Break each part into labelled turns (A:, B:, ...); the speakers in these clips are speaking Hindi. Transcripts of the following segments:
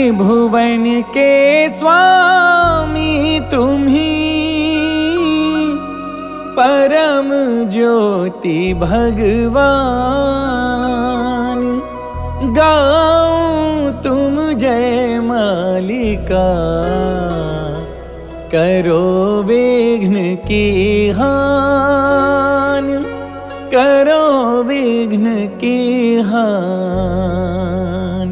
A: त्रिभुवन के स्वामी तुम्ही, परम ज्योति भगवान। गाऊं तुम जय मालिका, करो विघ्न की हान, करो विघ्न की हान।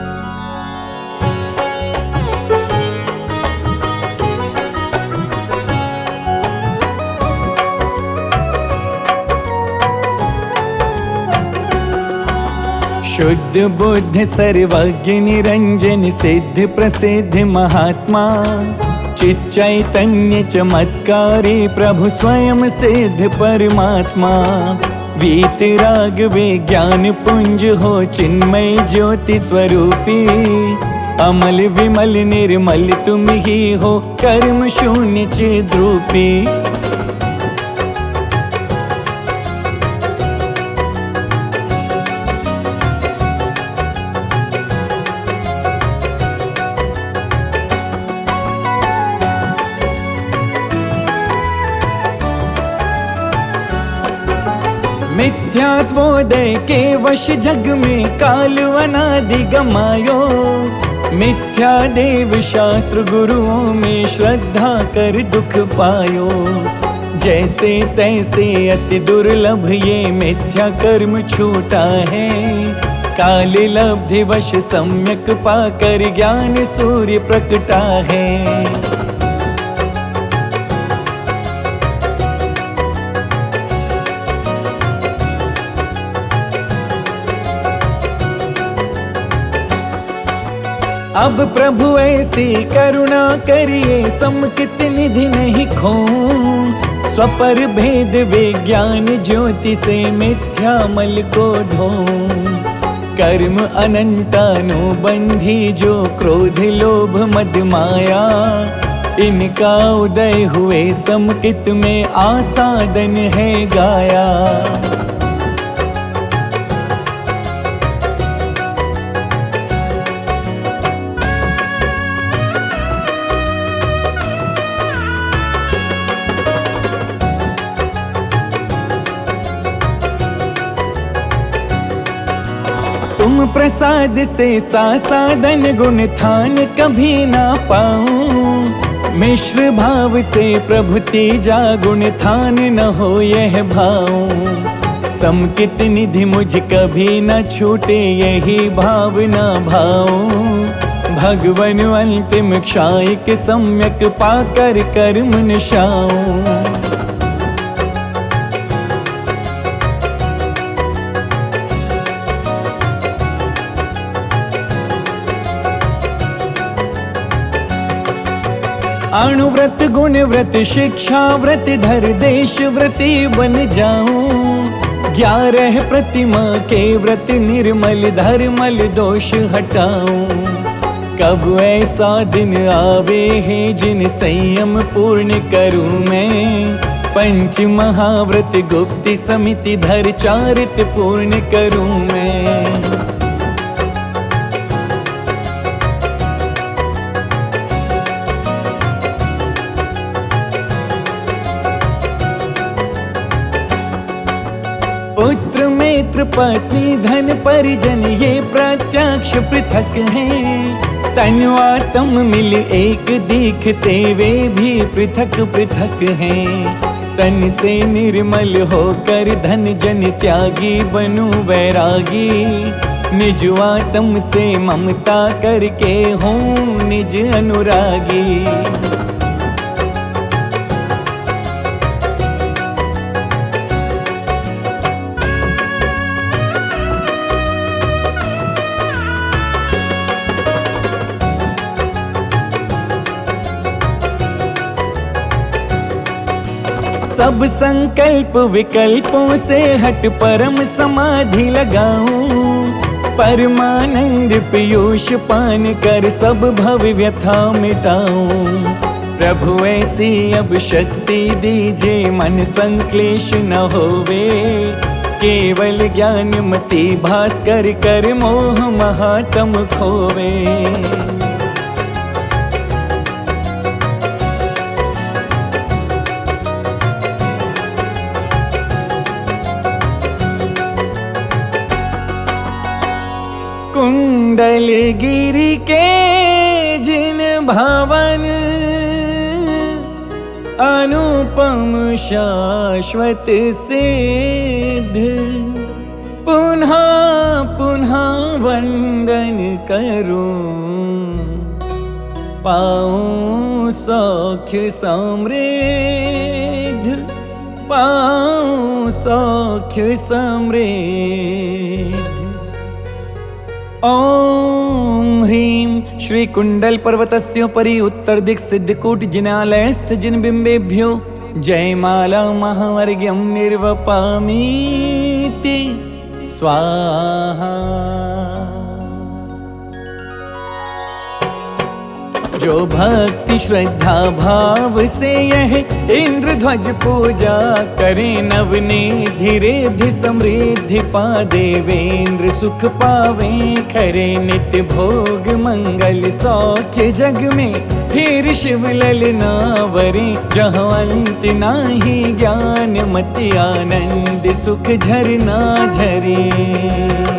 A: शुद्ध बुद्ध सर्वज्ञ निरंजन सिद्ध प्रसिद्ध महात्मा, चित चैतन्य चमत्कारी प्रभु स्वयं सिद्ध परमात्मा। वीतराग विज्ञान पुंज हो चिन्मय ज्योति स्वरूपी, अमल विमल निर्मल तुम ही हो कर्म शून्य चिद्रूपी। मिथ्यात्वोदय के वश जग में काल अनादि गमायो, मिथ्या देव शास्त्र गुरुओं में श्रद्धा कर दुख पायो। जैसे तैसे अति दुर्लभ ये मिथ्या कर्म छूटा है, काल लब्धि वश सम्यक पाकर ज्ञान सूर्य प्रकटा है। अब प्रभु ऐसी करुणा करिए, समकित निधि नहीं खोऊं। स्वपर भेद विज्ञान ज्योति से मिथ्यामल को धोऊं। कर्म अनंतानुबंधी जो क्रोध लोभ मद माया, इनका उदय हुए समकित में आसादन है गाया। तुम प्रसाद से सासादन गुण थान कभी ना पाऊं। मिश्र भाव से प्रभुति जा गुण थान न हो यह भाऊं। समकित निधि मुझ कभी न छूटे यही भावना भाऊं। भगवन अंतिम क्षायिक सम्यक पाकर कर्म निशाऊं। अणुव्रत गुण व्रत शिक्षा व्रत धर देश व्रती बन जाऊं। 11 प्रतिमा के व्रत निर्मल धर्मल दोष हटाऊं। कब ऐसा दिन आवे है जिन संयम पूर्ण करूं मैं। पंच महाव्रत गुप्ति समिति धर चारित पूर्ण करूं मैं। पुत्र मित्र पत्नी धन परिजन ये प्रत्यक्ष पृथक हैं। तन आत्म मिल एक दिखते वे भी पृथक पृथक हैं। तन से निर्मल होकर धन जन त्यागी बनूं वैरागी। निज आत्म से ममता करके हूँ निज अनुरागी। सब संकल्प विकल्पों से हट परम समाधि लगाऊं। परमानंद पीयूष पान कर सब भव व्यथा मिटाऊं। प्रभु ऐसी अब शक्ति दीजिए मन संक्लेश न होवे। केवल ज्ञान मति भास्कर कर मोह महात्म खोवे। कुंडल गिरी के जिन भावन, अनुपम शाश्वत सिद्ध, पुनः पुनः वंदन करूं, पाऊं सौख्य समृद्ध, पाऊं सौख्य समृद्ध। ओम ह्रीं श्री कुंडल पर्वतस्योपरि उत्तर दिक् सिद्धकूट जिनालयस्थ जिन बिंबेभ्यो जयमाला महावर्ग्यं निर्वपामीति स्वाहा। जो भक्ति श्रद्धा भाव से यह इंद्रध्वज पूजा करे, नवनिधि रिद्धि समृद्धि पा देवेंद्र, सुख पावे खरे नित्य भोग मंगल सौख्य जग में, फिर शिव ललनावरे जहाँ अंत नाही ज्ञान मति आनंद सुख झरना झरे।